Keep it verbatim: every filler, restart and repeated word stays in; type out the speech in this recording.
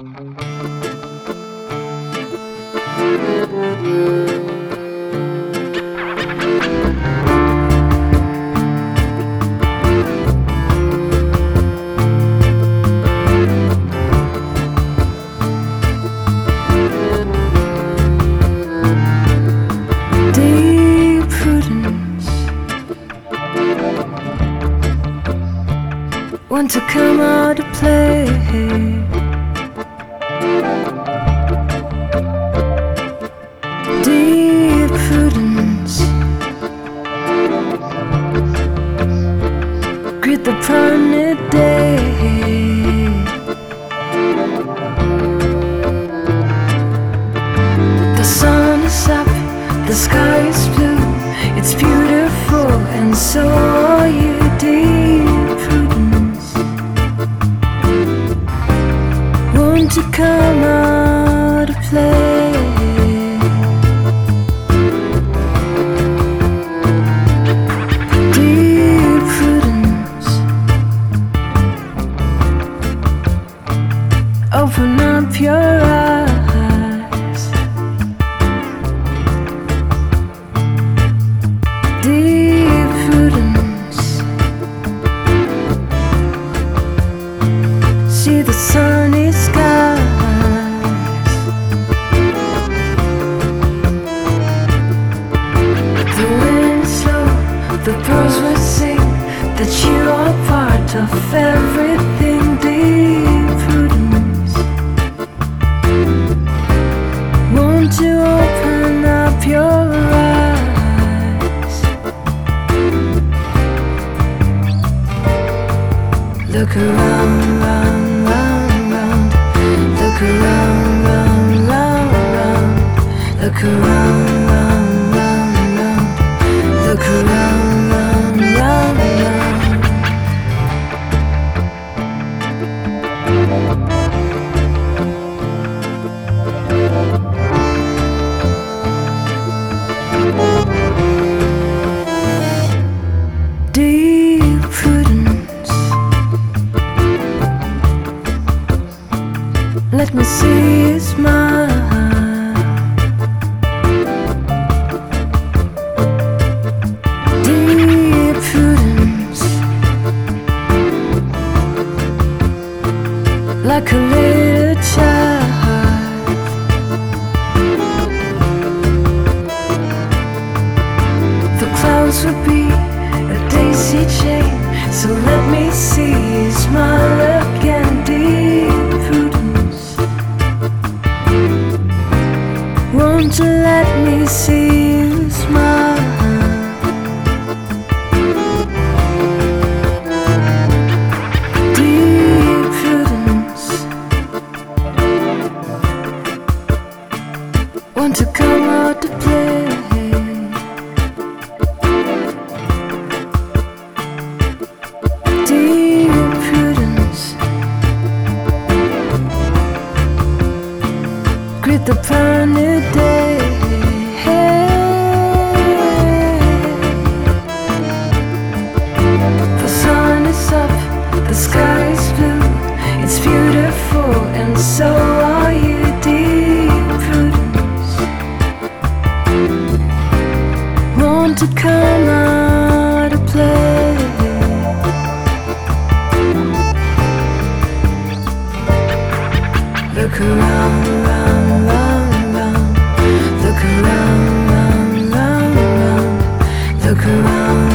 Want to come out to play. Deep prudence, greet the prominent day. The sun is up, the sky is blue. It's beautiful, and so are you. Deep prudence, want to come out to play. Deep prudence, open up your eyes. Deep prudence, see the sunny skies. The wind slow, the birds will sing, that you are part of everything. Deep prudence, want to open up your eyes. Look around, round, round, round. Look around, round, round, round. Look around, round, round, round. Look around, round, round, round. Deep prudence, let me see you smile. Deep prudence, like a little child. The clouds will be a daisy chain, so let me see you smile again. Deep prudence, won't you let me see you smile? Deep prudence, want to come out to play. Deep prudence, greet the brand new day. The sun is up, the sky is blue. It's beautiful, and so are you. Deep prudence, want to come out to play. Look around, round, round, round. Look around, round, round, round. Look around.